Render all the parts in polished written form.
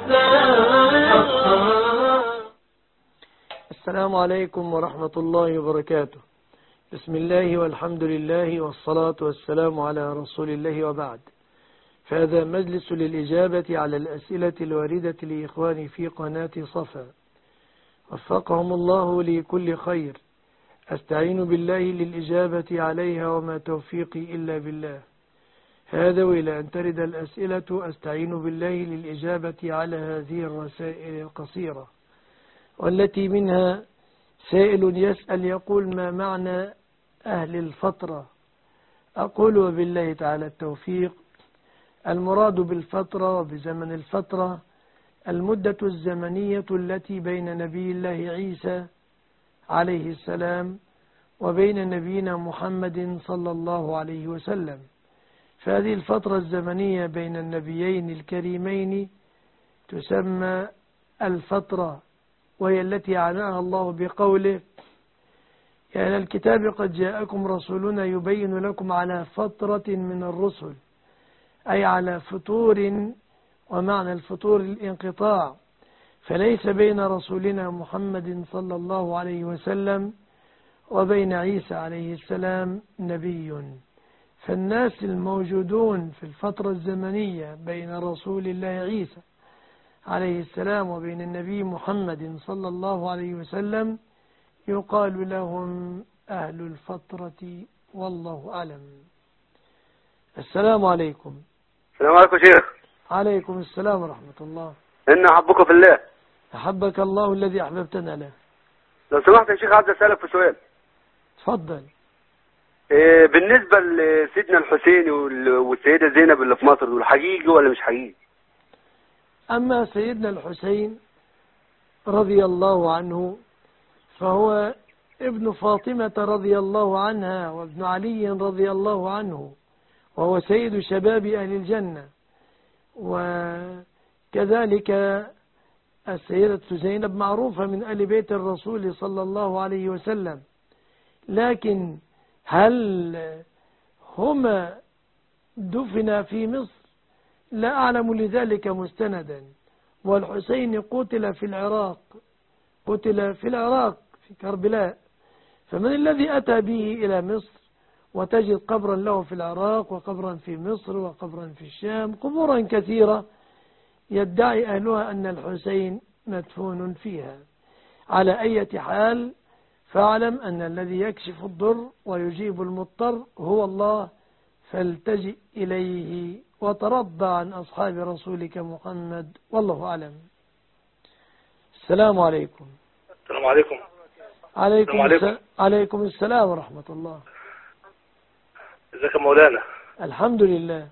السلام عليكم ورحمة الله وبركاته. بسم الله والحمد لله والصلاة والسلام على رسول الله وبعد. فهذا مجلس للإجابة على الأسئلة الواردة لإخواني في قناة صفا، وفقهم الله لكل خير. أستعين بالله للإجابة عليها وما توفيقي إلا بالله. هذا وإلى أن ترد الأسئلة أستعين بالله للإجابة على هذه الرسائل القصيرة، والتي منها سائل يسأل يقول: ما معنى أهل الفترة؟ أقول وبالله تعالى التوفيق. المراد بالفترة وبزمن الفترة المدة الزمنية التي بين نبي الله عيسى عليه السلام وبين نبينا محمد صلى الله عليه وسلم. فهذه الفترة الزمنية بين النبيين الكريمين تسمى الفترة، وهي التي عناها الله بقوله: يا أهل الكتاب قد جاءكم رسولنا يبين لكم على فترة من الرسل، أي على فطور، ومعنى الفطور الانقطاع. فليس بين رسولنا محمد صلى الله عليه وسلم وبين عيسى عليه السلام نبي. فالناس الموجودون في الفترة الزمنية بين رسول الله عيسى عليه السلام وبين النبي محمد صلى الله عليه وسلم يقال لهم أهل الفترة، والله أعلم. السلام عليكم. السلام عليكم شيخ. عليكم السلام ورحمة الله. إن أحبك في الله. أحبك الله الذي أحببتنا له. لو سمحت يا شيخ، عايز أسألك في سؤال. تفضل. بالنسبة لسيدنا الحسين والسيدة زينب اللي في مصر دول، حقيقي ولا مش حقيقي؟ أما سيدنا الحسين رضي الله عنه فهو ابن فاطمة رضي الله عنها وابن علي رضي الله عنه، وهو سيد شباب أهل الجنة. وكذلك السيدة زينب معروفة من آل بيت الرسول صلى الله عليه وسلم. لكن هل هما دفنا في مصر؟ لا أعلم لذلك مستندا. والحسين قتل في العراق، قتل في العراق في كربلاء. فمن الذي أتى به إلى مصر وتجد قبرا له في العراق وقبرا في مصر وقبرا في الشام، قبورا كثيرة يدعي أهلها أن الحسين مدفون فيها. على أي حال فاعلم أن الذي يكشف الضر ويجيب المضطر هو الله، فالتجئ إليه وترضى عن أصحاب رسولك محمد، والله أعلم. السلام عليكم. السلام عليكم. عليكم السلام ورحمة الله. ازيك يا مولانا؟ الحمد لله.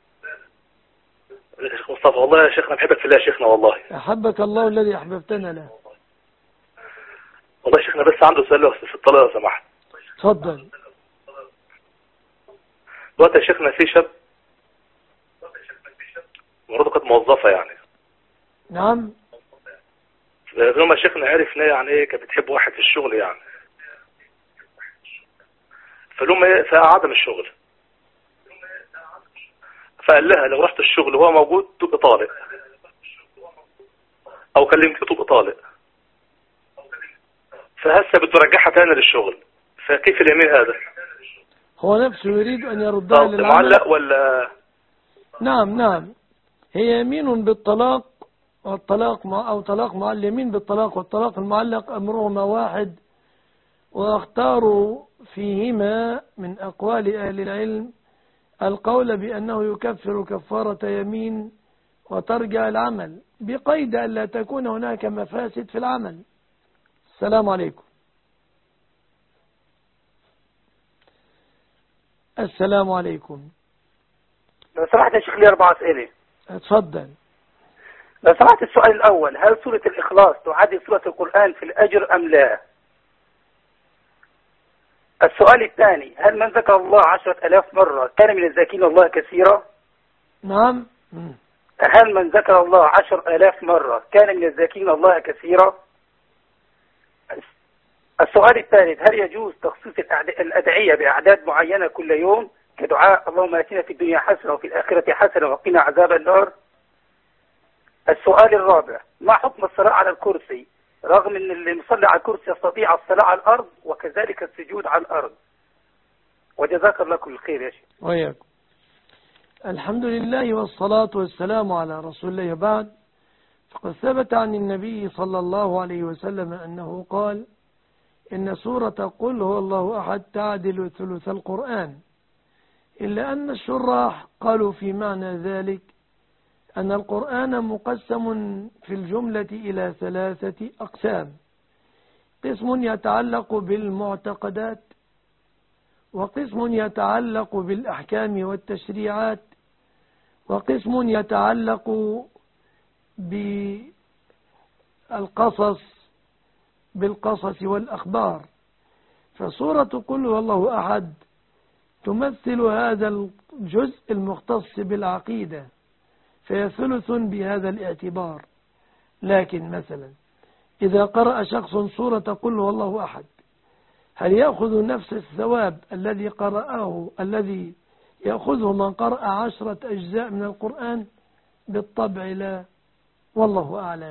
ازيك يا شيخ مصطفى؟ والله يا شيخنا بحبك في الله يا شيخنا، والله. أحبك الله الذي أحببتنا له. والله يا شيخنا بس عنده سؤال في الطلاق لو سمحت. تفضل. دلوقتي يا شيخنا في شاب مراته كانت موظفة يعني. نعم. لما شيخنا عرف ان هي يعني ايه كانت بتحب واحد في الشغل يعني، فلما فقعد من الشغل، فقال لها لو رحت الشغل وهو موجود تبقى طالق، او كلمته تبقى طالق. فهسه بده يرجعها تاني للشغل، فكيف اليمين هذا؟ هو نفسه يريد ان يردها للعمل. معلق ولا؟ نعم هي يمين بالطلاق، والطلاق أو طلاق معلق. اليمين بالطلاق والطلاق المعلق أمرهما واحد، واختاروا فيهما من أقوال أهل العلم القول بأنه يكفر كفارة يمين وترجع العمل، بقيد أن لا تكون هناك مفاسد في العمل. السلام عليكم. السلام عليكم. لو سمحت يا شيخ لي 4 أسئلة. اتفضل. لو سمحت السؤال الأول: هل سورة الإخلاص تعادل سورة القرآن في الأجر أم لا؟ السؤال الثاني: هل من ذكر الله 10,000 مرة كان من الذاكرين الله كثيرا؟ نعم. هل من ذكر الله 10,000 مرة كان من الذاكرين الله كثيرا؟ السؤال الثالث: هل يجوز تخصيص الأدعية بأعداد معينة كل يوم كدعاء اللهم آتنا في الدنيا حسنة وفي الآخرة حسنة وقنا عذاب النار؟ السؤال الرابع: ما حكم الصلاة على الكرسي رغم ان اللي مصلي على الكرسي يستطيع الصلاة على الارض وكذلك السجود على الارض؟ وجزاك الله كل خير يا شيخ. وإياكم. الحمد لله والصلاة والسلام على رسول الله. بعد، فقد ثبت عن النبي صلى الله عليه وسلم أنه قال: إن سورة قل هو الله أحد تعدل ثلث القرآن. إلا أن الشراح قالوا في معنى ذلك أن القرآن مقسم في الجملة إلى 3 أقسام: قسم يتعلق بالمعتقدات، وقسم يتعلق بالأحكام والتشريعات، وقسم يتعلق بالقصص والأخبار. فسورة قل هو الله أحد تمثل هذا الجزء المختص بالعقيدة، فهي ثلث بهذا الاعتبار. لكن مثلا إذا قرأ شخص سورة قل هو الله أحد، هل يأخذ نفس الثواب الذي يأخذه من قرأ 10 أجزاء من القرآن؟ بالطبع لا، والله أعلم.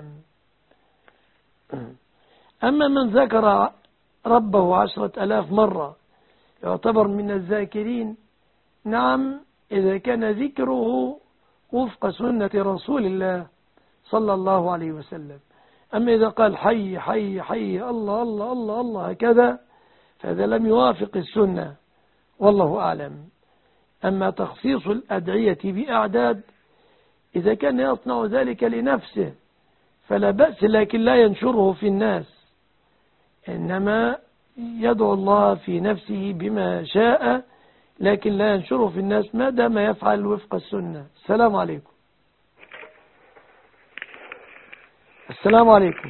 أما من ذكر ربه 10,000 مرة يعتبر من الذاكرين، نعم، إذا كان ذكره وفق سنة رسول الله صلى الله عليه وسلم. أما إذا قال حي حي حي الله الله الله الله هكذا، فهذا لم يوافق السنة، والله أعلم. أما تخصيص الأدعية بأعداد، إذا كان يصنع ذلك لنفسه فلا بأس، لكن لا ينشره في الناس، إنما يدعو الله في نفسه بما شاء، لكن لا ينشره في الناس ما دام يفعل وفق السنة. السلام عليكم. السلام عليكم.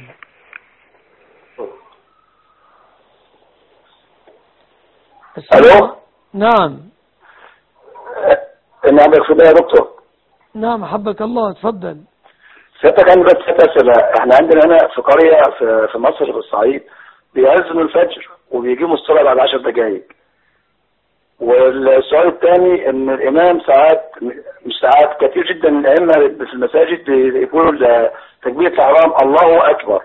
الو. نعم. نعم يا دكتور. نعم، حبك الله، اتفضل. سيادتك عندي بس 6 أسئلة. احنا عندنا هنا في قرية في مصر في الصعيد بيأذنوا الفجر وبيجيبوا الصلاة بعد 10 دقائق. والسؤال الثاني ان الامام ساعات، مش ساعات، كتير جدا الائمة في المساجد بيقولوا تكبيرة الاحرام الله اكبر،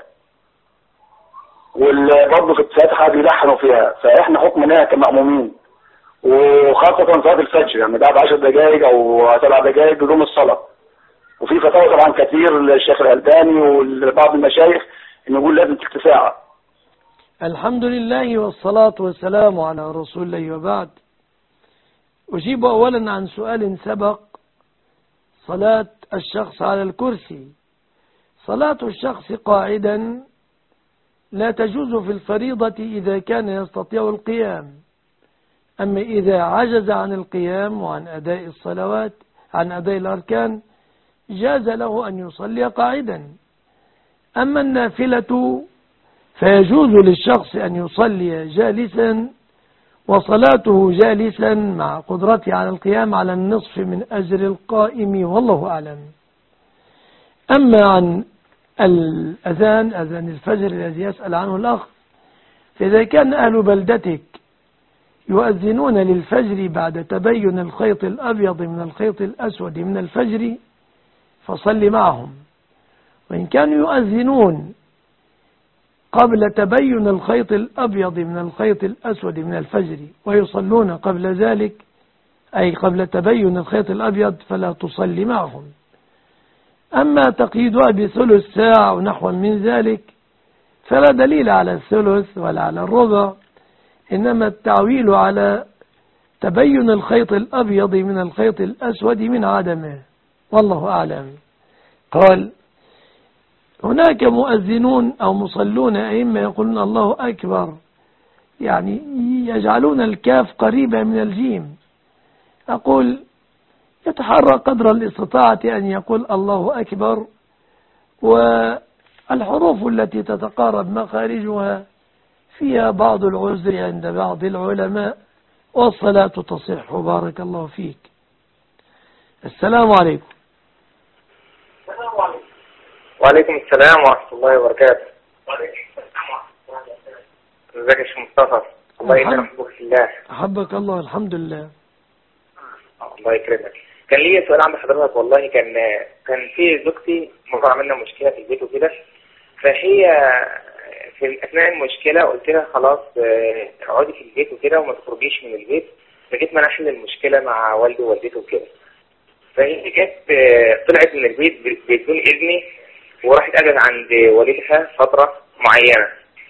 وبرضه في الفاتحة بيلحنوا فيها، فاحنا حكمنا كمأمومين وخاصة صلاة الفجر يعني بعد 10 دقائق او 7 دقائق بدون الصلاة. وفي فتاوى طبعا كثير للشيخ الألباني ولبعض المشايخ انه يقول لازم تلت ساعة. الحمد لله والصلاة والسلام على رسول الله. وبعد، أجيب أولا عن سؤال سبق: صلاة الشخص على الكرسي. صلاة الشخص قاعدا لا تجوز في الفريضة إذا كان يستطيع القيام. أما إذا عجز عن القيام وعن أداء الصلوات، عن أداء الأركان، جاز له أن يصلي قاعدا. أما النافلة فيجوز للشخص أن يصلي جالسا، وصلاته جالسا مع قدرته على القيام على النصف من أجر القائم، والله أعلم. أما عن الأذان، أذان الفجر الذي يسأل عنه الأخ، فإذا كان أهل بلدتك يؤذنون للفجر بعد تبين الخيط الأبيض من الخيط الأسود من الفجر فصل معهم. وإن كانوا يؤذنون قبل تبين الخيط الأبيض من الخيط الأسود من الفجر ويصلون قبل ذلك، أي قبل تبين الخيط الأبيض، فلا تصلي معهم. أما تقييدها بثلث ساعة ونحو من ذلك فلا دليل على الثلث ولا على الربع، إنما التعويل على تبين الخيط الأبيض من الخيط الأسود من عدمه، والله أعلم. قال: هناك مؤذنون أو مصلون أئمة يقولون الله أكبر، يعني يجعلون الكاف قريبة من الجيم. أقول: يتحرى قدر الاستطاعة أن يقول الله أكبر، والحروف التي تتقارب مخارجها فيها بعض العذر عند بعض العلماء، والصلاة تصح. بارك الله فيك. السلام عليكم. وعليكم السلام ورحمة الله وبركاته. ازيك يا شيخ مصطفى؟ الله يكرمك في الله. أحبك الله. الحمد لله. الله يكرمك. كان ليا سؤال عند حضرتك والله. كان في زوجتي مرة عملنا مشكلة في البيت وكده، فهي في أثناء المشكلة قلت لها خلاص اقعدي في البيت وكده وما تخرجيش من البيت لغاية ما نحل المشكلة مع والدي ووالدته وكده. فهي جت طلعت من البيت بدون إذني وراحت قعدت عند والدها فترة معينة،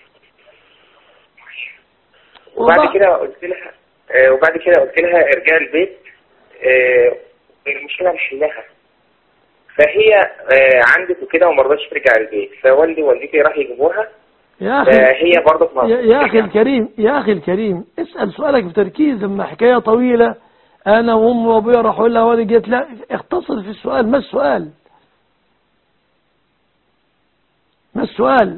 وبعد كده قلت لها ارجعي البيت المشكلة نحلها. فهي عندك وكده وما رضتش ترجع البيت، فوالدي ووالدتي راح يجيبوها. يا أخي هي برضه يا أخي الكريم اسأل سؤالك بتركيز. لما حكاية طويلة أنا وأمي وأبويا راح أقول لها وأنا جيت، لا اختصر في السؤال. ما السؤال؟ ما السؤال؟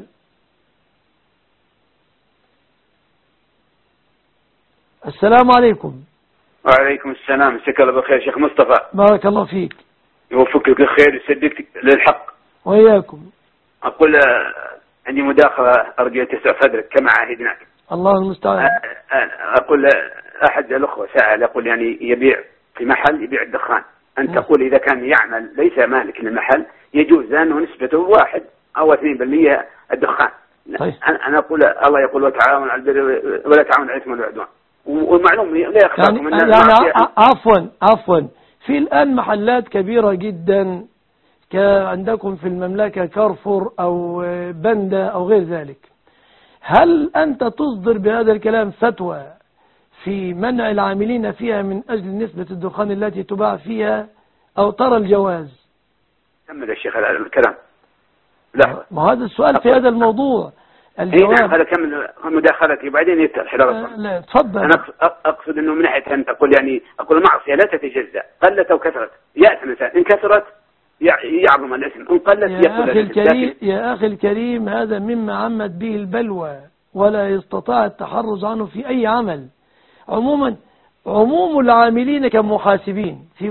السلام عليكم. وعليكم السلام. مساك الله بالخير شيخ مصطفى. بارك الله فيك. يوفقك بالخير ويسددك للحق. وإياكم. أقول عندي مداخلة أرجو أن تسع صدرك كما عهدناك. الله المستعان. أقول أحد الأخوة سأل يقول يعني يبيع في محل يبيع الدخان، أن تقول إذا كان يعمل ليس مالك للمحل يجوز أنه نسبته 1 أو 2% الدخان. طيب. أنا أقول الله يقول وتعاون على البر ولا تعاون على الإثم والعدوان، والمعلوم لا يخفاكم يعني عفوا في الآن محلات كبيرة جدا عندكم في المملكة كارفور أو بندا أو غير ذلك. هل أنت تصدر بهذا الكلام فتوى في منع العاملين فيها من أجل نسبة الدخان التي تباع فيها، أو ترى الجواز؟ كمل يا شيخ الكلام. لا ما هذا السؤال في هذا الموضوع. الجواب هذا كمل مداخلتي وبعدين يفتح. لا تفضل. أنا أقصد أنه من ناحية أن تقول يعني أقول المعصية لا تتجزأ، قلت أو كثرت يأثم الإنسان، إن كثرت يعظم الإثم، إن قلت يقل الإثم. يا أخي الكريم هذا مما عمت به البلوى ولا يستطاع التحرز عنه في أي عمل. عموما عموم العاملين كمحاسبين في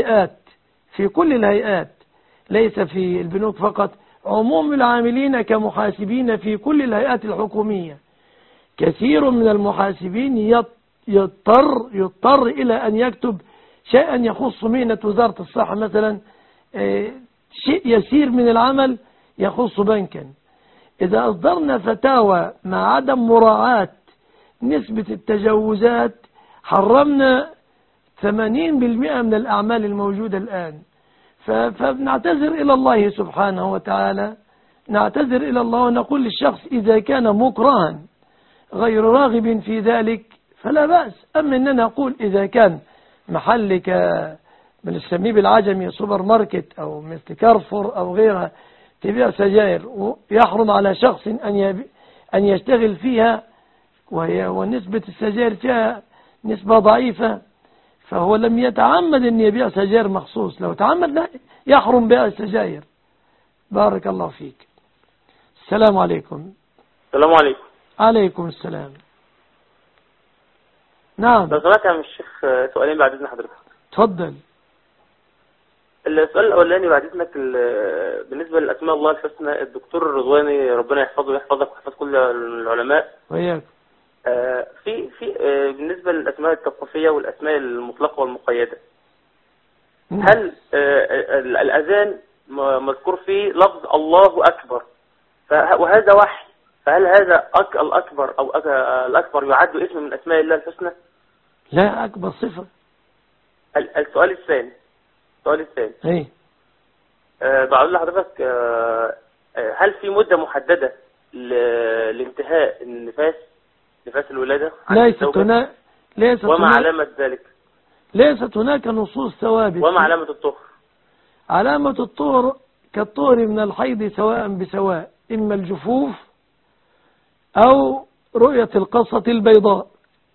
كل الهيئات ليس في البنوك فقط، عموم العاملين كمحاسبين في كل الهيئات الحكومية. كثير من المحاسبين يضطر إلى أن يكتب شيئا يخص مهنة وزارة الصحة مثلا، شيء يسير من العمل يخص بنكا. إذا أصدرنا فتاوى مع عدم مراعاة نسبة التجاوزات حرمنا 80% من الأعمال الموجودة الآن. فنعتذر إلى الله سبحانه وتعالى، نعتذر إلى الله ونقول للشخص إذا كان مكرها غير راغب في ذلك فلا بأس. أما أننا نقول إذا كان محلك من السميب العجمي سوبر ماركت أو مثل كارفور أو غيرها تبيع سجائر ويحرم على شخص أن يشتغل فيها ونسبة السجائر فيها نسبة ضعيفة، فهو لم يتعمد أن يبيع سجائر مخصوص. لو تعمد يحرم بيع السجائر. بارك الله فيك. السلام عليكم. السلام عليكم. عليكم السلام. نعم. لو سمعت يا الشيخ سؤالين بعد إذن حضرتك. تفضل. السؤال الأولاني بعد إذنك بالنسبة لأسماء الله الحسنى، الدكتور الرضواني ربنا يحفظه ويحفظك ويحفظ كل العلماء وإياك. في بالنسبة للأسماء التوقيفية والأسماء المطلقة والمقيدة، هل الأذان مذكور فيه لفظ الله أكبر وهذا وحي، فهل هذا الأكبر أو الأكبر يعد اسم من أسماء الله الحسنى؟ لا، أكبر صفة. السؤال الثاني ايه بقول لحضرتك هل في مدة محددة لانتهاء نفاس الولادة؟ ليست وما علامة ذلك؟ ليست هناك نصوص ثوابت. وما علامة الطهر؟ علامة الطهر كالطهر من الحيض سواء بسواء، إما الجفوف أو رؤية القصة البيضاء.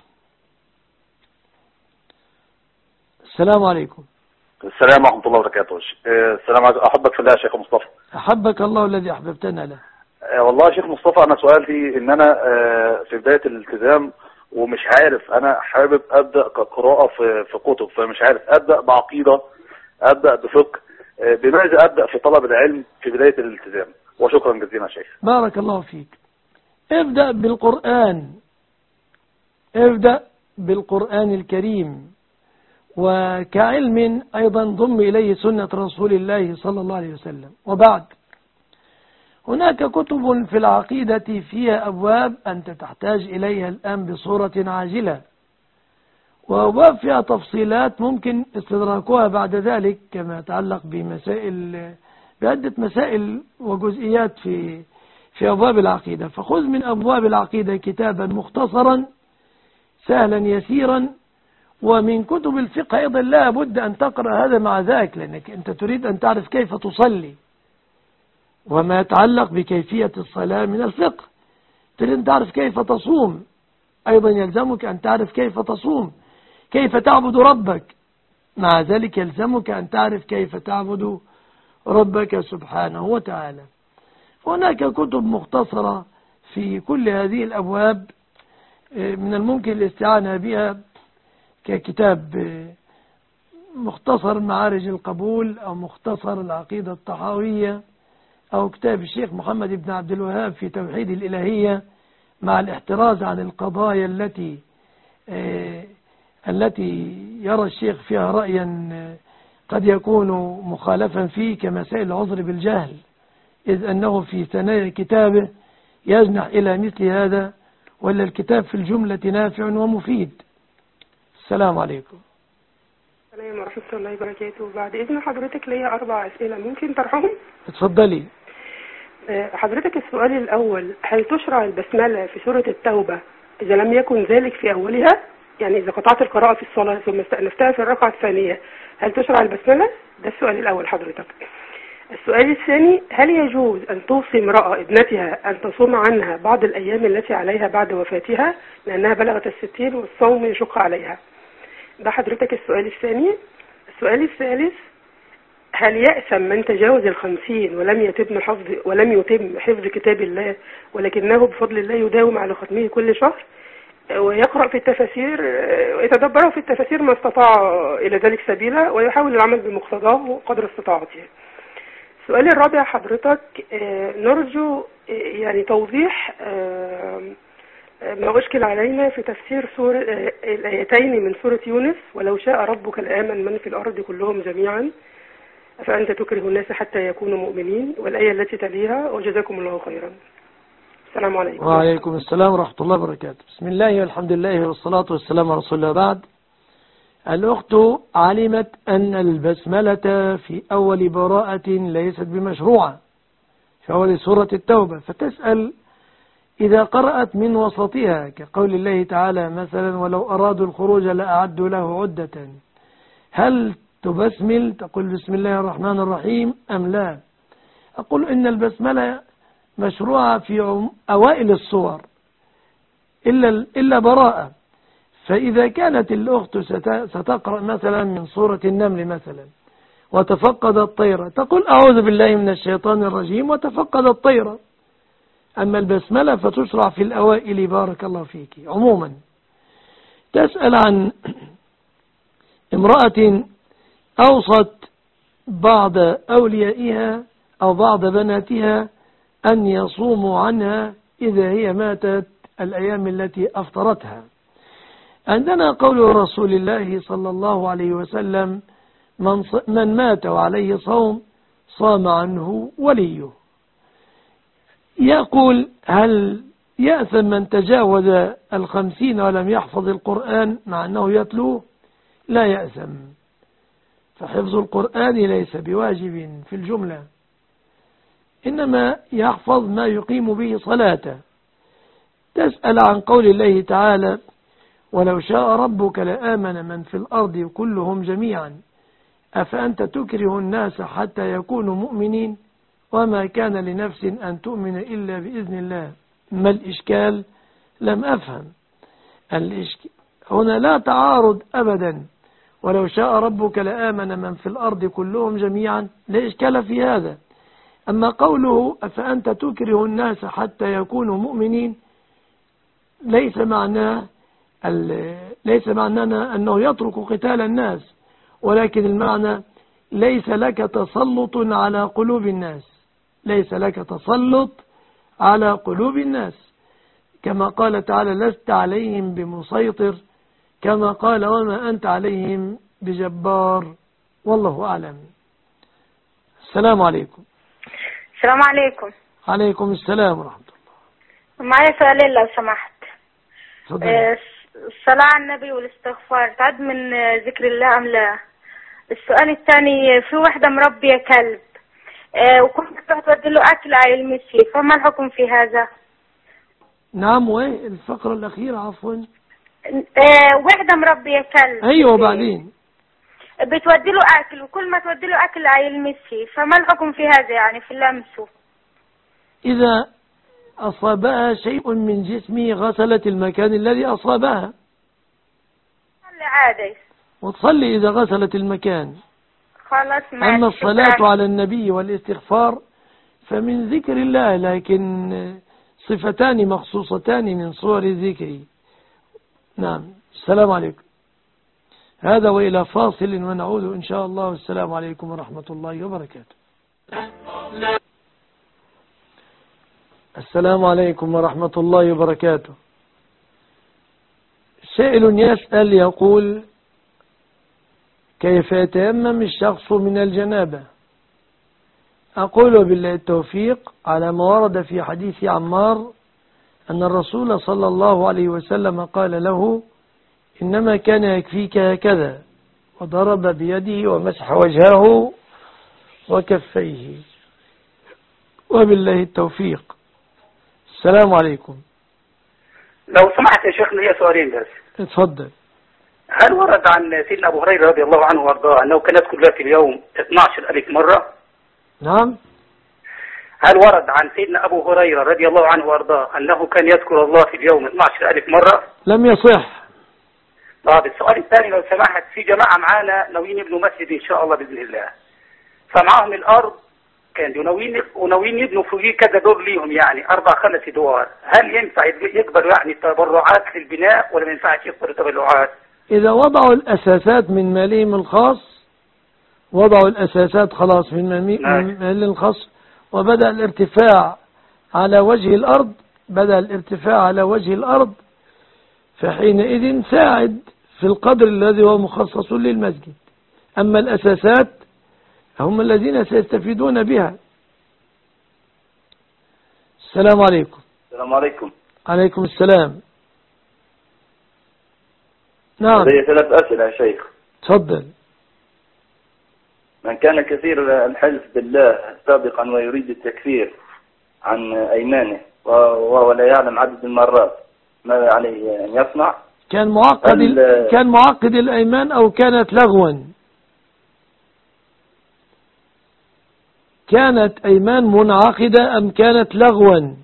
السلام عليكم. السلام ورحمة الله وبركاته. السلام عليكم. أحبك في الله يا شيخ مصطفى. أحبك الله الذي أحببتنا له. والله يا شيخ مصطفى أنا سؤالي إن أنا في بداية الالتزام ومش عارف، أنا حابب أبدأ قراءة في كتب، فمش عارف أبدأ بعقيدة، أبدأ بفقه، بماذا أبدأ في طلب العلم في بداية الالتزام؟ وشكرا جزيلا يا شيخ. بارك الله فيك. ابدأ بالقرآن، ابدأ بالقرآن الكريم وكعلم أيضا ضم إليه سنة رسول الله صلى الله عليه وسلم. وبعد، هناك كتب في العقيدة فيها أبواب أنت تحتاج إليها الآن بصورة عاجلة، وأبواب فيها تفصيلات ممكن استدراكها بعد ذلك، كما يتعلق بعدة مسائل وجزئيات في أبواب العقيدة. فخذ من أبواب العقيدة كتابا مختصرا سهلا يسيرا، ومن كتب الفقه أيضا لا بد أن تقرأ هذا مع ذاك، لأنك أنت تريد أن تعرف كيف تصلي وما يتعلق بكيفية الصلاة من الفقه. تريد أن تعرف كيف تصوم، أيضا يلزمك أن تعرف كيف تصوم. كيف تعبد ربك، مع ذلك يلزمك أن تعرف كيف تعبد ربك سبحانه وتعالى. هناك كتب مختصرة في كل هذه الأبواب من الممكن الاستعانة بها، ككتاب مختصر معارج القبول، أو مختصر العقيدة الطحاوية، أو كتاب الشيخ محمد بن عبد الوهاب في توحيد الإلهية، مع الاحتراز عن القضايا التي يرى الشيخ فيها رأيا قد يكون مخالفا فيه، كمسائل العذر بالجهل، إذ أنه في ثنايا كتابه يجنح إلى مثل هذا، ولا الكتاب في الجملة نافع ومفيد. السلام عليكم. السلام ورحمة الله وبركاته. بعد إذن حضرتك ليا 4 أسئلة ممكن طرحهم؟ اتفضلي. حضرتك السؤال الأول: هل تشرع البسملة في سورة التوبة إذا لم يكن ذلك في أولها؟ يعني إذا قطعت القراءة في الصلاة ثم استأنفتها في الركعة الثانية، هل تشرع البسملة؟ ده السؤال الأول حضرتك. السؤال الثاني: هل يجوز أن توصي امرأة ابنتها أن تصوم عنها بعض الأيام التي عليها بعد وفاتها لأنها بلغت 60 والصوم يشق عليها؟ ده حضرتك السؤال الثاني. السؤال الثالث: هل يأثم من تجاوز 50 ولم يتم حفظ كتاب الله، ولكنه بفضل الله يداوم على ختمه كل شهر ويقرأ في التفاسير ويتدبره في التفاسير ما استطاع إلى ذلك سبيلا، ويحاول العمل بمقتضاه قدر استطاعته؟ السؤال الرابع حضرتك: نرجو يعني توضيح ما أشكل علينا في تفسير الآيتين من سورة يونس: ولو شاء ربك لآمن من في الأرض كلهم جميعا فأنت تكره الناس حتى يكونوا مؤمنين، والآية التي تليها: وجزاكم الله خيرا. السلام عليكم. وعليكم السلام ورحمة الله وبركاته. بسم الله والحمد لله والصلاة والسلام على رسول الله. بعد، الأخت علمت أن البسملة في أول براءة ليست بمشروعة في أول سورة التوبة، فتسأل إذا قرأت من وسطها، كقول الله تعالى مثلا: ولو أرادوا الخروج لأعدوا له عدة، هل تبسمل تقول بسم الله الرحمن الرحيم أم لا؟ أقول إن البسملة مشروعة في أوائل الصور إلا براءة. فإذا كانت الأخت ستقرأ مثلا من سورة النمل مثلا وتفقد الطيرة، تقول أعوذ بالله من الشيطان الرجيم وتفقد الطيرة. أما البسملة فتشرع في الأوائل، بارك الله فيك. عموما، تسأل عن امرأة أوصت بعض أوليائها أو بعض بناتها أن يصوموا عنها إذا هي ماتت الأيام التي أفطرتها. عندنا قول رسول الله صلى الله عليه وسلم: من مات وعليه صوم صام عنه وليه. يقول: هل يأثم من تجاوز 50 ولم يحفظ القرآن مع أنه يتلوه؟ لا يأثم، فحفظ القرآن ليس بواجب في الجملة، إنما يحفظ ما يقيم به صلاته. تسأل عن قول الله تعالى: ولو شاء ربك لآمن من في الأرض كلهم جميعا أفأنت تكره الناس حتى يكونوا مؤمنين وما كان لنفس أن تؤمن إلا بإذن الله. ما الإشكال؟ لم أفهم. هنا لا تعارض أبدا. ولو شاء ربك لآمن من في الأرض كلهم جميعا لا إشكال في هذا. أما قوله أفأنت تكره الناس حتى يكونوا مؤمنين ليس معنانا أنه يترك قتال الناس، ولكن المعنى ليس لك تسلط على قلوب الناس، ليس لك تسلط على قلوب الناس، كما قال تعالى: لست عليهم بمسيطر، كما قال: وما أنت عليهم بجبار، والله أعلم. السلام عليكم. السلام عليكم. عليكم السلام ورحمة الله. معايا سؤالين لو سمحت. تفضل. الصلاة على النبي والاستغفار تعد من ذكر الله أم لا؟ السؤال الثاني، في واحدة مربية كلب وكنت تروح تودي له أكل على المسي، فما الحكم في هذا؟ نعم، وين الفقرة الأخيرة؟ عفوا. واحدة مربية كلب. أيوة، بعدين بتودي له أكل، وكل ما تودي له أكل على المسي، فما الحكم في هذا يعني في لمسه؟ إذا أصابها شيء من جسمه غسلت المكان الذي أصابها. صلي عادي. وتصلي إذا غسلت المكان. خلاص ماشي. أما الصلاة على النبي والاستغفار فمن ذكر الله، لكن صفتان مخصوصتان من صور الذكر. نعم. السلام عليكم. هذا وإلى فاصل ونعود إن شاء الله. والسلام عليكم ورحمة الله وبركاته. السلام عليكم ورحمة الله وبركاته. سائل يسأل يقول: كيف يتيمم الشخص من الجنابة؟ أقول بالله التوفيق على ما ورد في حديث عمار أن الرسول صلى الله عليه وسلم قال له: إنما كان يكفيك هكذا، وضرب بيده ومسح وجهه وكفيه، وبالله التوفيق. السلام عليكم. لو سمحت يا شيخ لي سؤالين بس. اتفضل. هل ورد عن سيدنا أبو هريرة رضي الله عنه وارضاه أنه كان يذكر في اليوم 12,000 مرة؟ نعم. هل ورد عن سيدنا أبو هريرة رضي الله عنه وارضاه أنه كان يذكر الله في اليوم 12,000 مرة؟ لم يصح. طب السؤال الثاني لو سمحت، في جماعة معانا ناويين يبنوا مسجد إن شاء الله بإذن الله، فمعهم الأرض كانوا وناويين يبنوا فوقيه كذا دور ليهم، يعني 4-5 أدوار. هل ينفع يقبلوا يعني تبرعات للبناء ولا ما ينفعش يقبلوا تبرعات؟ إذا وضعوا الأساسات من مالهم الخاص، وضعوا الأساسات خلاص من مالهم الخاص، وبدأ الارتفاع على وجه الأرض، بدأ الارتفاع على وجه الأرض، فحينئذ ساعد في القدر الذي هو مخصص للمسجد. أما الأساسات هم الذين سيستفيدون بها. السلام عليكم. السلام عليكم. عليكم السلام. نعم. لدي 3 أسئلة يا شيخ. تفضل. من كان كثير الحلف بالله سابقا ويريد التكفير عن أيمانه وهو لا يعلم عدد المرات، ماذا عليه أن يصنع؟ كان معقد الأيمان أو كانت لغوا؟ كانت أيمان منعقدة أم كانت لغوا؟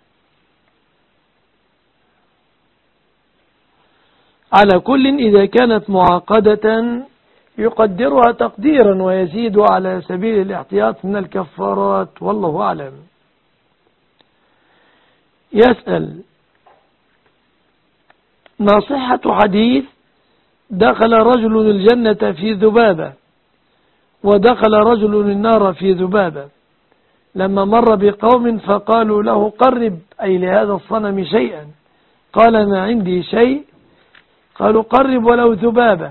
على كل إذا كانت معقدة يقدرها تقديرا ويزيد على سبيل الاحتياط من الكفارات، والله أعلم. يسأل: ما صحة حديث دخل رجل الجنة في ذبابة ودخل رجل النار في ذبابة، لما مر بقوم فقالوا له: قرب أي لهذا الصنم شيئا، قال: ما عندي شيء. قالوا: قرب ولو ذبابة،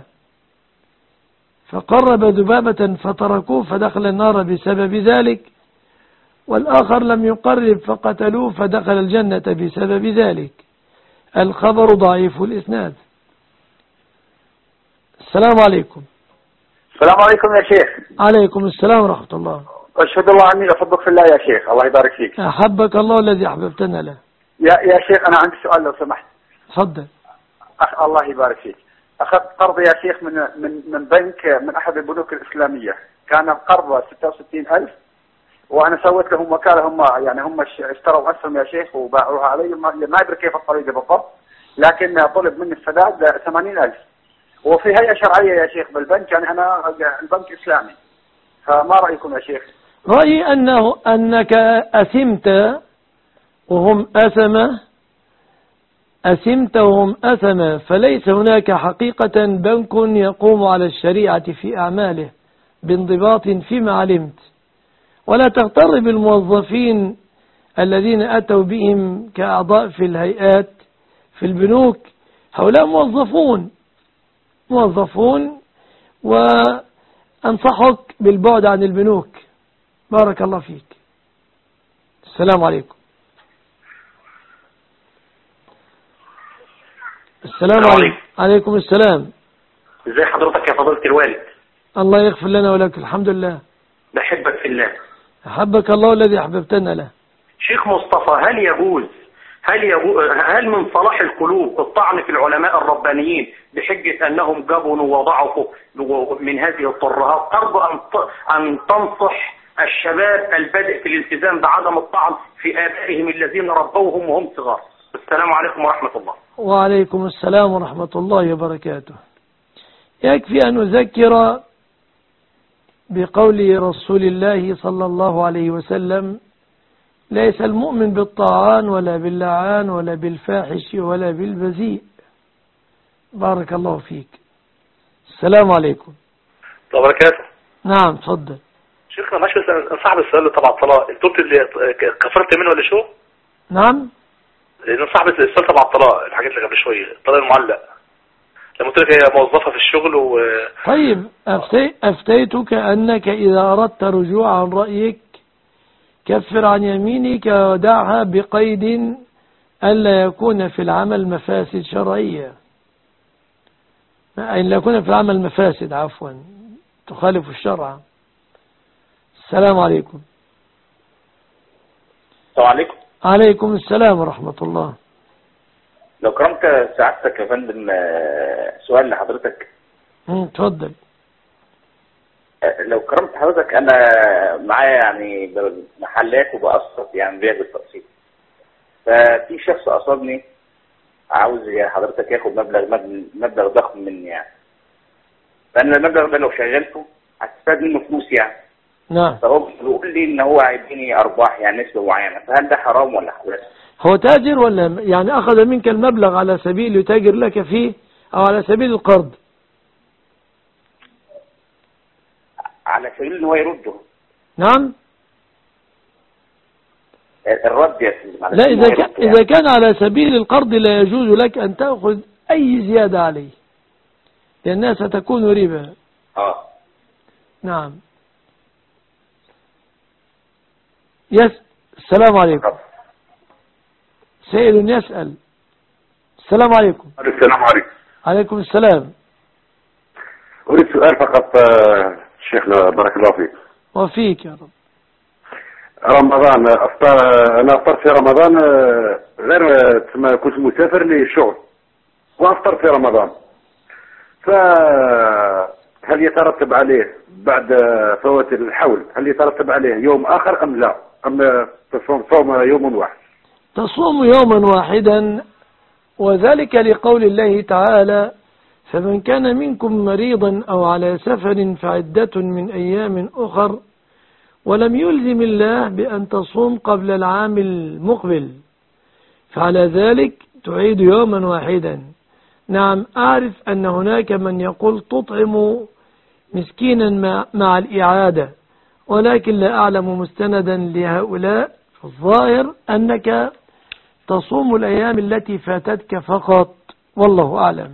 فقرب ذبابة فتركوه فدخل النار بسبب ذلك، والآخر لم يقرب فقتلوه فدخل الجنة بسبب ذلك. الخبر ضعيف الإسناد. السلام عليكم. السلام عليكم يا شيخ. عليكم السلام ورحمة الله. أشهد الله عني أحبك في الله يا شيخ، الله يبارك فيك. أحبك الله الذي أحببتنا له. يا شيخ أنا عندي سؤال لو سمحت. تفضل. الله يبارك فيك. أخذت قرض يا شيخ من بنك من أحد البنوك الإسلامية، كان القرض 66,000، وأنا سويت لهم وكالة، هم اشتروا أسهم يا شيخ وباعوها علي، ما أدري كيف الطريقة بالضبط، لكن طلب مني السداد 80,000، وفي هيئة شرعية يا شيخ بالبنك، يعني أنا البنك إسلامي، فما رأيكم يا شيخ؟ رأيي أنك أثمت وهم أثمت وهم أثم، فليس هناك حقيقة بنك يقوم على الشريعة في أعماله بانضباط فيما علمت، ولا تغتر بالموظفين الذين أتوا بهم كأعضاء في الهيئات في البنوك. هؤلاء موظفون وأنصحك بالبعد عن البنوك. بارك الله فيك. السلام عليكم. السلام عليكم. عليكم السلام. ازي حضرتك يا فضيلة الوالد؟ الله يغفر لنا ولك. الحمد لله. بحبك في الله. أحبك الله الذي أحببتنا له. شيخ مصطفى، هل من صلاح القلوب الطعن في العلماء الربانيين بحجة أنهم جبنوا وضعفوا من هذه الترهات؟ أرجو أن تنصح الشباب البادئ في الالتزام بعدم الطعن في آبائهم الذين ربوهم وهم صغار. السلام عليكم ورحمة الله. وعليكم السلام ورحمة الله وبركاته. يكفي أن أذكر بقول رسول الله صلى الله عليه وسلم: ليس المؤمن بالطاعان ولا باللعان ولا بالفاحش ولا بالبذيء. بارك الله فيك. السلام عليكم. وبركاته. نعم تفضل. شيخنا ماشي صاحب السؤال اللي تبع الطلاق، انت قلت اللي كفرت منه ولا شو؟ نعم. لأن صاحب السؤال تبع الطلاق، الحاجات اللي قبل شوية، الطلاق المعلق. لما قلت لك هي موظفة في الشغل طيب أفتيتك أنك إذا أردت رجوع عن رأيك كفر عن يمينك ودعها بقيد ألا يكون في العمل مفاسد شرعية، أن لا يكون في العمل مفاسد عفوا تخالف الشرع. السلام عليكم. السلام عليكم. عليكم السلام ورحمة الله. لو كرمت سعادتك يا فندم سؤال لحضرتك. اتفضل. لو كرمت حضرتك، انا معايا يعني محلات وبقسط يعني بيع بالتقسيط، ففي شخص قصدني عاوز يعني حضرتك ياخد مبلغ ضخم مني يعني، فانا المبلغ ده لو شغلته هتستفاد منه فلوس يعني. نعم. فهو بيقول لي ان هو هيديني ارباح يعني نسبه معينه، فهل ده حرام ولا حلال؟ هو تاجر ولا يعني أخذ منك المبلغ على سبيل يتاجر لك فيه أو على سبيل القرض؟ على سبيل ان هو يرده. نعم. الرد يا سيدي. لا، إذا كان على سبيل القرض لا يجوز لك أن تأخذ أي زيادة عليه لأنها ستكون ربا. نعم. السلام عليكم. سائل يسأل. السلام عليكم. السلام عليكم. عليكم السلام. أريد سؤال فقط شيخنا بارك الله فيك. وفيك يا رب. رمضان أنا أفطرت في رمضان غير كنت مسافر للشغل وأفطرت في رمضان، فهل يترتب عليه بعد فوات الحول هل يترتب عليه يوم آخر أم لا، أم تصوم يوم واحد؟ تصوم يوما واحدا، وذلك لقول الله تعالى: فمن كان منكم مريضا أو على سفر فعدة من أيام أخر، ولم يلزم الله بأن تصوم قبل العام المقبل، فعلى ذلك تعيد يوما واحدا. نعم، أعرف أن هناك من يقول تطعم مسكينا مع الإعادة، ولكن لا أعلم مستندا لهؤلاء. الظاهر أنك تصوم الأيام التي فاتتك فقط، والله أعلم.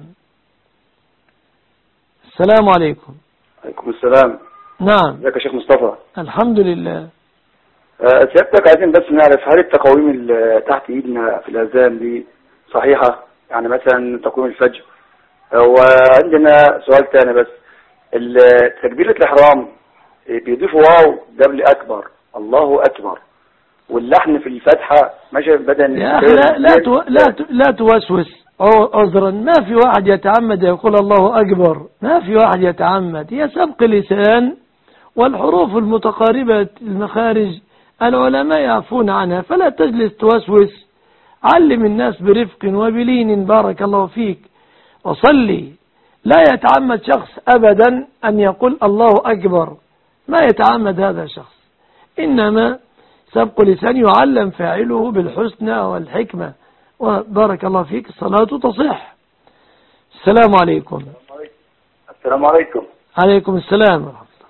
السلام عليكم. عليكم السلام. نعم. ازيك يا شيخ مصطفى؟ الحمد لله. سيادتك عايزين بس نعرف هل التقويم اللي تحت ايدنا في الأذان دي صحيحة؟ يعني مثلا تقويم الفجر. وعندنا سؤال تاني بس، تكبيرة الإحرام بيضيفوا واو قبل أكبر، الله أكبر، واللحن في الفتحة ماشي بدل. يا أخي لا توسوس عذرا. ما في واحد يتعمد يقول الله أكبر، ما في واحد يتعمد، هي سبق لسان والحروف المتقاربة المخارج العلماء يعفون عنها، فلا تجلس توسوس. علم الناس برفق وبلين بارك الله فيك وصلي. لا يتعمد شخص أبدا أن يقول الله أكبر، ما يتعمد هذا الشخص، إنما سبق لسان يعلم فاعله بالحسنى والحكمة. وبارك الله فيك الصلاة تصح. السلام عليكم. السلام عليكم. عليكم السلام ورحمة الله.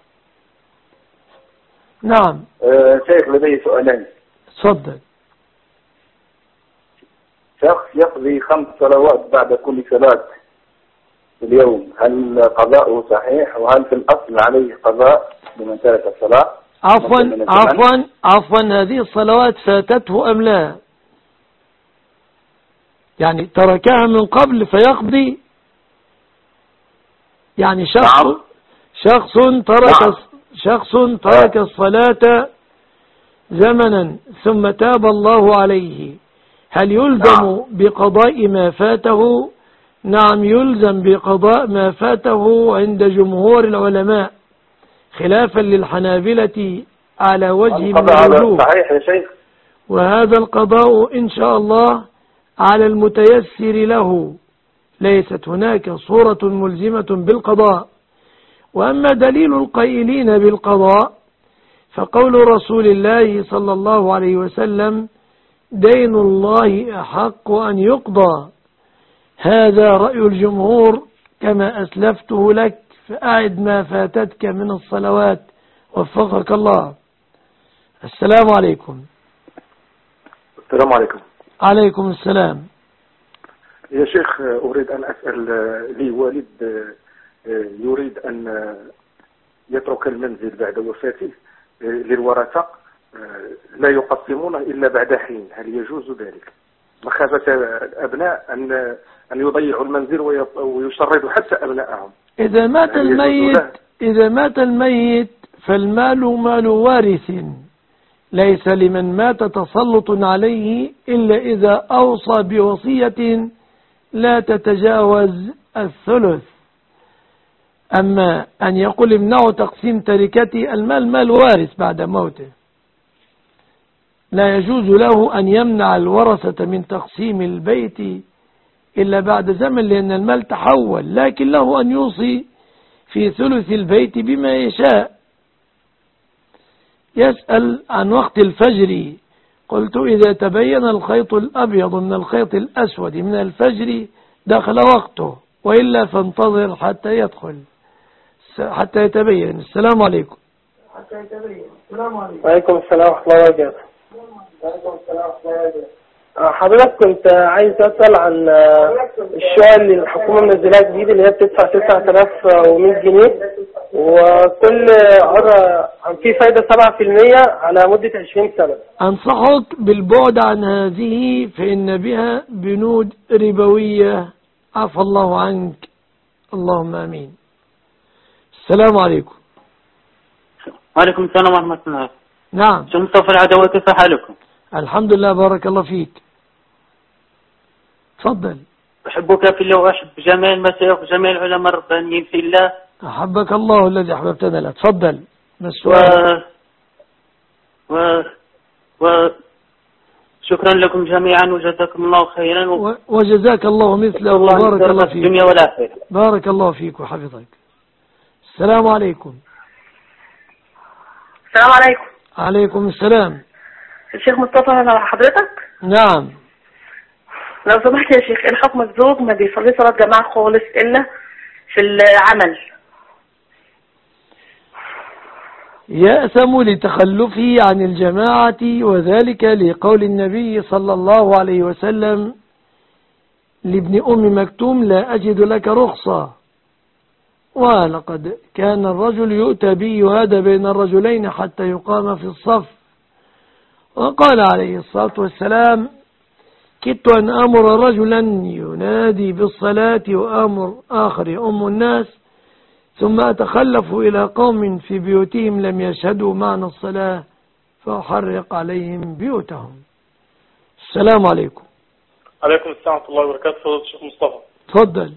نعم. شيخ لدي سؤالين. تفضل. شخص يقضي 5 صلوات بعد كل صلاة في اليوم، هل قضاؤه صحيح؟ وهل في الأصل عليه قضاء لمن ترك الصلاة؟ عفوا هذه الصلوات فاتته أم لا؟ يعني تركها من قبل فيقضي، يعني شخص ترك الصلاة زمنا ثم تاب الله عليه، هل يلزم بقضاء ما فاته؟ نعم، يلزم بقضاء ما فاته عند جمهور العلماء، خلافا للحنابلة على وجه من الوجوه. صحيح يا شيخ. وهذا القضاء إن شاء الله على المتيسر له، ليست هناك صورة ملزمة بالقضاء. وأما دليل القائلين بالقضاء فقول رسول الله صلى الله عليه وسلم: دين الله أحق أن يقضى. هذا رأي الجمهور كما أسلفته لك، فأعد ما فاتتك من الصلوات وفقك الله. السلام عليكم. السلام عليكم. عليكم السلام. يا شيخ، أريد أن أسأل، لي والد يريد أن يترك المنزل بعد وفاته للورثة، لا يقسمونه إلا بعد حين، هل يجوز ذلك؟ مخافة الأبناء أن يضيعوا المنزل ويشردوا حتى أبنائهم. إذا مات الميت فالمال مال وارث، ليس لمن مات تسلط عليه إلا إذا أوصى بوصية لا تتجاوز الثلث. أما أن يقول امنعوا تقسيم تركتي، المال مال وارث بعد موته، لا يجوز له أن يمنع الورثة من تقسيم البيت إلا بعد زمن، لأن المال تحول، لكن له أن يوصي في ثلث البيت بما يشاء. يسأل عن وقت الفجر، قلت: إذا تبين الخيط الأبيض من الخيط الأسود من الفجر دخل وقته، وإلا فانتظر حتى يتبين. السلام عليكم. وعليكم السلام ورحمة الله وبركاته. حضرتك كنت عايز أسأل عن الشقق اللي الحكومة منزلها جديد، اللي هي بتدفع 9100 جنيه، وكل عرض في فايدة 7% على مدة 20 سنة. أنصحك بالبعد عن هذه، فإن بها بنود ربوية، عفى الله عنك، اللهم آمين. السلام عليكم. وعليكم السلام ورحمة الله. نعم. شو مصطفى العدوى، كيف حالكم؟ الحمد لله، بارك الله فيك. تفضل. أحبك في الله وأحب جميع المشايخ وجميع العلماء الربانيين في الله. أحبك الله الذي أحببتنا له. تفضل. السؤال. شكرا لكم جميعا وجزاكم الله خيرا وجزاك الله مثله وبارك الله فيك. الدنيا والآخرة. بارك الله فيك وحفظك. السلام عليكم. السلام عليكم. عليكم السلام. الشيخ مصطفى، أنا مع حضرتك. نعم. لو سمحت يا شيخ، الحكم الزوج ما بيصلي صلاة جماعة خالص إلا في العمل، يأثم لتخلفه عن الجماعة، وذلك لقول النبي صلى الله عليه وسلم لابن أم مكتوم: لا أجد لك رخصة. ولقد كان الرجل يؤتى به يهادى بين الرجلين حتى يقام في الصف. وقال عليه الصلاة والسلام: كدت أن أمر رجلا ينادي بالصلاة وأمر آخر يؤم الناس، ثم أتخلف إلى قوم في بيوتهم لم يشهدوا معنا الصلاة فأحرق عليهم بيوتهم. السلام عليكم. عليكم السلام ورحمة الله وبركاته. فضيلة الشيخ مصطفى. تفضل.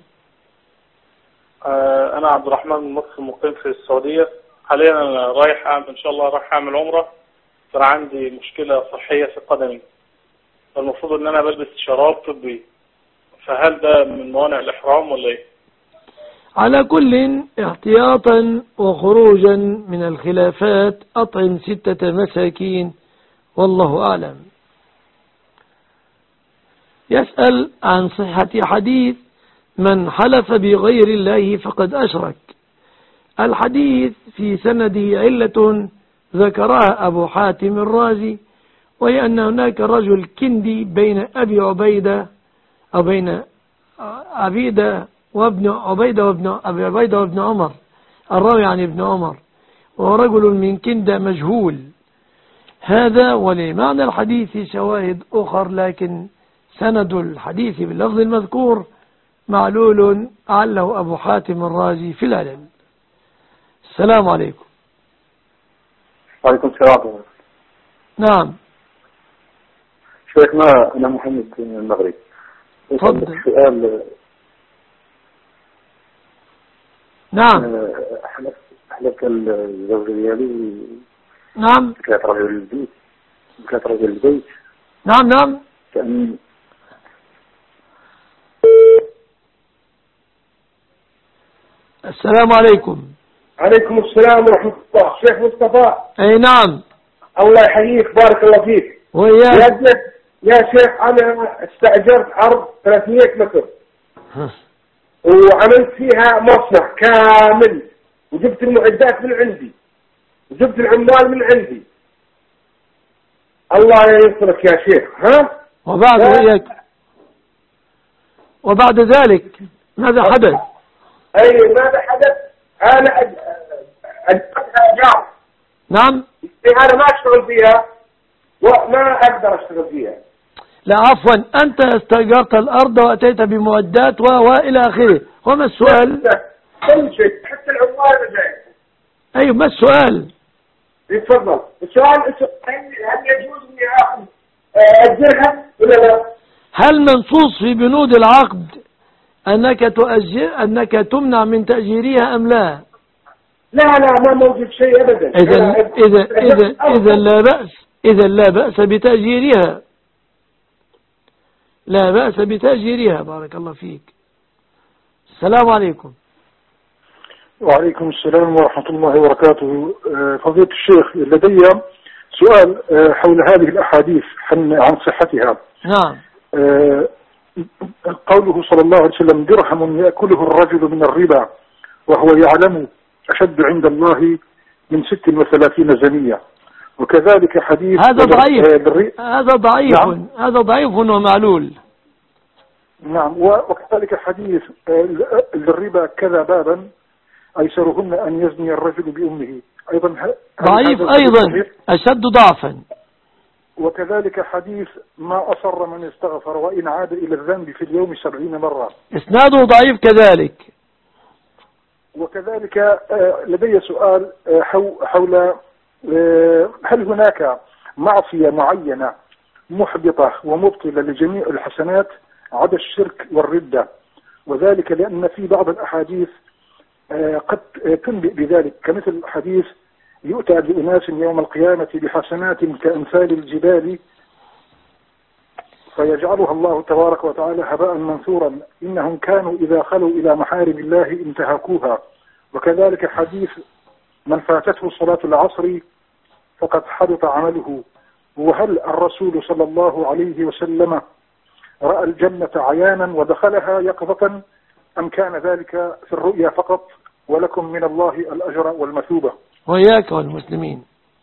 أنا عبد الرحمن من مصر، مقيم في السعودية. حاليا أنا إن شاء الله رايح أعمل عمرة، ترى عندي مشكلة صحية في قدمي، فالمفروض إن أنا بلبس شراب طبي، فهل ده من موانع الإحرام ولا إيه؟ على كل احتياطا وخروجا من الخلافات أطعم 6 مساكين، والله أعلم. يسأل عن صحة حديث: من حلف بغير الله فقد أشرك. الحديث في سنده علة ذكرها أبو حاتم الرازي، وهي أن هناك رجل كندي بين أبي عبيدة أو بين عبيدة وابن عبيدة وابن أبي عبيدة وابن عمر، الراوي عن ابن عمر، ورجل من كندة مجهول. هذا ولمعنى الحديث شواهد أخر، لكن سند الحديث باللفظ المذكور معلول، عله أبو حاتم الرازي في العلل. السلام عليكم. وعليكم السلام. نعم شيخنا، أنا محمد من المغرب. تفضل. سؤال. نعم. حلف الزوج ديالي. نعم. ثلاث رجل البيت. ثلاث رجل البيت. نعم نعم. كأن السلام عليكم. عليكم السلام ورحمة الله. شيخ مصطفى. اي نعم. الله يحييك، بارك الله فيك. وياك. يا شيخ أنا استأجرت أرض 300 متر وعملت فيها مصنع كامل، وجبت المعدات من عندي وجبت العمال من عندي. الله ينصرك يا شيخ. ها؟ وبعد ذلك ماذا حدث؟ أي ماذا حدث؟ أنا أجرتها إيجار. نعم. أنا ما أشتغل فيها وما أقدر أشتغل فيها. لا عفوا، أنت استأجرت الأرض وأتيت بمعدات وإلى آخره. وما السؤال؟ كل شيء حتى العمال جاي. أيوة، ما السؤال؟ يتفضل. السؤال هل يجوز أني آخذ أجرها ولا لا؟ هل منصوص في بنود العقد أنك تمنع من تأجيرها أم لا؟ لا ما موجود شيء أبدا. إذا لا بأس بتأجيرها. لا بأس بتأجيرها. بارك الله فيك. السلام عليكم. وعليكم السلام ورحمة الله وبركاته. فضيلة الشيخ، لدي سؤال حول هذه الأحاديث عن صحتها. نعم. قوله صلى الله عليه وسلم: درهم يأكله الرجل من الربا وهو يعلم أشد عند الله من 36 زنية. وكذلك حديث هذا ضعيف. نعم. هذا ضعيف ومعلول. نعم. وكذلك حديث الربا كذا بابا أيسرهن أن يزني الرجل بأمه، أيضا ضعيف، أيضا أشد ضعفا. وكذلك حديث: ما أصر من استغفر وإن عاد إلى الذنب في اليوم 70 مرة، إسناده ضعيف كذلك. وكذلك لدي سؤال حول هل هناك معصية معينة محبطة ومبطلة لجميع الحسنات عدا الشرك والردة؟ وذلك لأن في بعض الأحاديث قد تنبئ بذلك، كمثل حديث: يؤتى بأناس يوم القيامة بحسنات كأمثال الجبال فيجعلها الله تبارك وتعالى هباء منثورا، إنهم كانوا إذا خلوا إلى محارم الله انتهكوها. وكذلك حديث: من فاتته صلاة العصر فقد حبط عمله. وهل الرسول صلى الله عليه وسلم رأى الجنة عيانا ودخلها يقظة، أم كان ذلك في الرؤيا فقط؟ ولكم من الله الأجر والمثوبة. وإياك والمسلمين.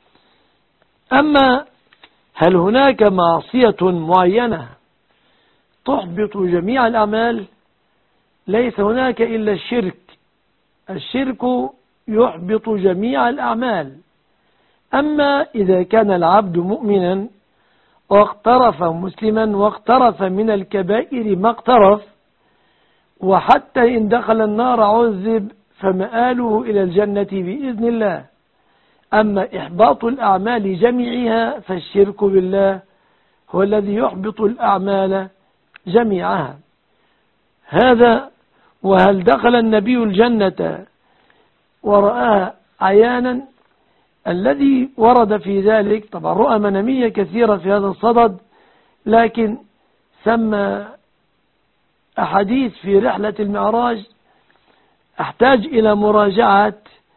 أما هل هناك معصية معينة تحبط جميع الأعمال؟ ليس هناك إلا الشرك. الشرك يحبط جميع الأعمال. أما إذا كان العبد مؤمنا واقترف مسلما واقترف من الكبائر ما اقترف، وحتى إن دخل النار عذب، فمآله إلى الجنة بإذن الله. أما إحباط الأعمال جميعها فالشرك بالله هو الذي يحبط الأعمال جميعها. هذا. وهل دخل النبي الجنة ورآها عيانا؟ الذي ورد في ذلك طبعا رؤى منامية كثيرة في هذا الصدد، لكن سمى أحاديث في رحلة المعراج أحتاج إلى مراجعة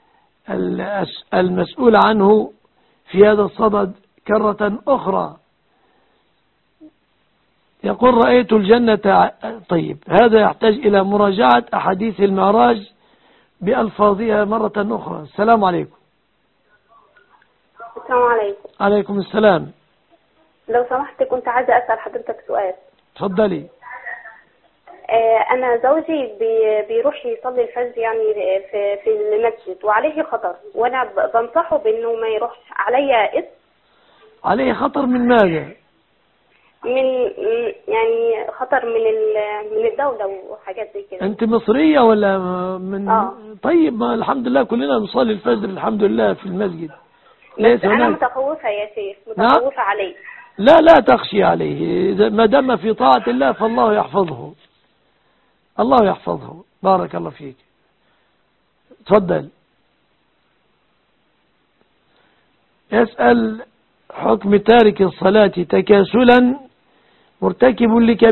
المسؤول عنه في هذا الصدد كرة أخرى. يقول: رأيت الجنة. طيب، هذا يحتاج إلى مراجعة أحاديث المعراج بألفاظها مرة أخرى. السلام عليكم. السلام عليكم. عليكم السلام. لو سمحت كنت عايزة أسأل حضرتك سؤال. تفضلي. أنا زوجي بيروح يصلي الفجر يعني في المسجد وعليه خطر، وأنا بنصحه بأنه ما يروحش. عليا إثم؟ عليه خطر من ماذا؟ من يعني خطر من الدولة وحاجات زي كده. أنت مصرية ولا من؟ طيب ما الحمد لله كلنا نصلي الفجر الحمد لله في المسجد. ليس أنا متخوفة يا شيخ، متخوفة عليه. لا تخشي عليه، ما دام في طاعة الله فالله يحفظه، الله يحفظه. بارك الله فيك. تفضل. يسأل حكم تارك الصلاة تكاسلا مرتكب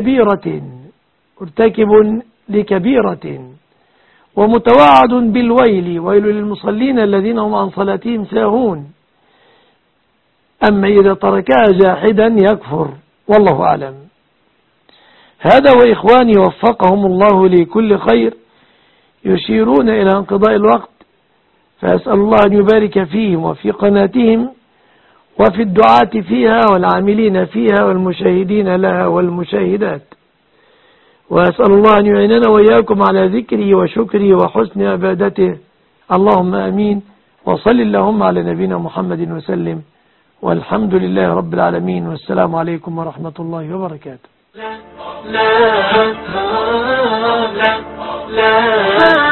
لكبيرة ومتوعد بالويل، ويل للمصلين الذين هم عن صلاتهم ساهون. أما إذا تركها جاحدا يكفر، والله أعلم. هذا وإخواني وفقهم الله لكل خير يشيرون إلى انقضاء الوقت، فأسأل الله أن يبارك فيهم وفي قناتهم وفي الدعاة فيها والعاملين فيها والمشاهدين لها والمشاهدات، وأسأل الله أن يعيننا وإياكم على ذكره وشكره وحسن عبادته. اللهم آمين. وصل اللهم على نبينا محمد وسلم، والحمد لله رب العالمين، والسلام عليكم ورحمة الله وبركاته. لا